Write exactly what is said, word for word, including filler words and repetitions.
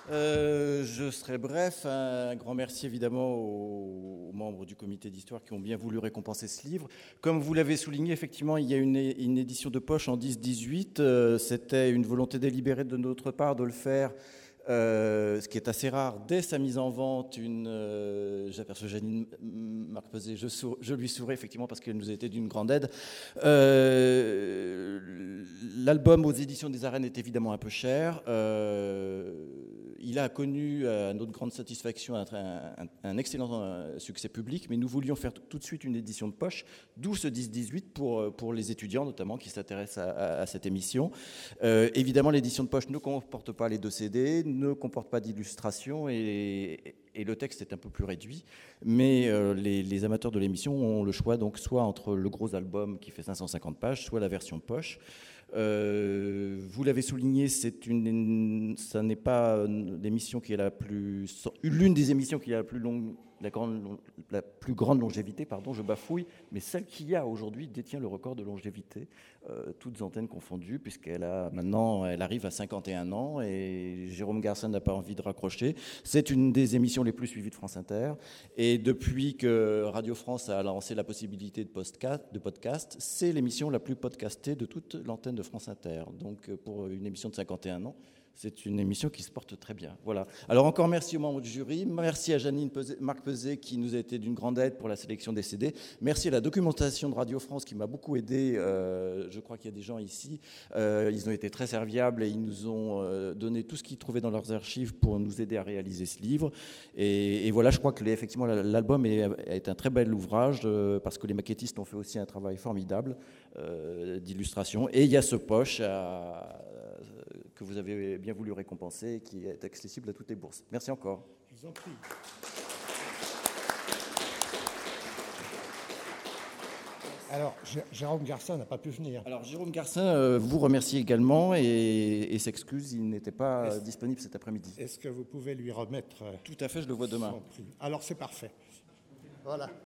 Euh, je serai bref. Un grand merci évidemment aux, aux membres du comité d'histoire qui ont bien voulu récompenser ce livre. Comme vous l'avez souligné, effectivement, il y a une, une édition de poche en dix dix-huit. Euh, c'était une volonté délibérée de notre part de le faire. Euh, ce qui est assez rare, dès sa mise en vente, une, euh, j'aperçois Janine Marc-Pesé, je, je lui souris effectivement parce qu'elle nous a été d'une grande aide. Euh, l'album aux éditions des Arènes est évidemment un peu cher. Euh, il a connu, à notre grande satisfaction, un, un, un excellent succès public, mais nous voulions faire tout, tout de suite une édition de poche, d'où ce dix dix-huit pour, pour les étudiants notamment qui s'intéressent à, à, à cette émission. Euh, évidemment, l'édition de poche ne comporte pas les deux C D, ne comporte pas d'illustration et, et le texte est un peu plus réduit. Mais euh, les, les amateurs de l'émission ont le choix donc soit entre le gros album qui fait cinq cent cinquante pages, soit la version poche. Euh, vous l'avez souligné, c'est une, ça n'est pas l'émission qui est la plus, l'une des émissions qui a la plus longue, la, grande, la plus grande longévité, pardon, je bafouille, mais celle qui a aujourd'hui détient le record de longévité, euh, toutes antennes confondues, puisqu'elle a maintenant, elle arrive à cinquante et un ans et Jérôme Garcin n'a pas envie de raccrocher. C'est une des émissions les plus suivies de France Inter et depuis que Radio France a lancé la possibilité de podcast, de podcast, c'est l'émission la plus podcastée de toute l'antenne de France Inter. Donc pour une émission de cinquante et un ans, c'est une émission qui se porte très bien. Voilà. Alors encore merci aux membres du jury, merci à Janine Pesé, Marc Pesé qui nous a été d'une grande aide pour la sélection des C D, merci à la documentation de Radio France qui m'a beaucoup aidé, euh, je crois qu'il y a des gens ici, euh, ils ont été très serviables et ils nous ont euh, donné tout ce qu'ils trouvaient dans leurs archives pour nous aider à réaliser ce livre. Et, et voilà, je crois que les, effectivement l'album est, est un très bel ouvrage euh, parce que les maquettistes ont fait aussi un travail formidable euh, d'illustration. Et il y a ce poche à, que vous avez bien voulu récompenser et qui est accessible à toutes les bourses. Merci encore. Je vous en prie. Alors, Jérôme Garcin n'a pas pu venir. Alors, Jérôme Garcin euh, vous remercie également et, et s'excuse, il n'était pas est-ce, disponible cet après-midi. Est-ce que vous pouvez lui remettre... Tout à fait, je le vois demain. Alors, c'est parfait. Voilà.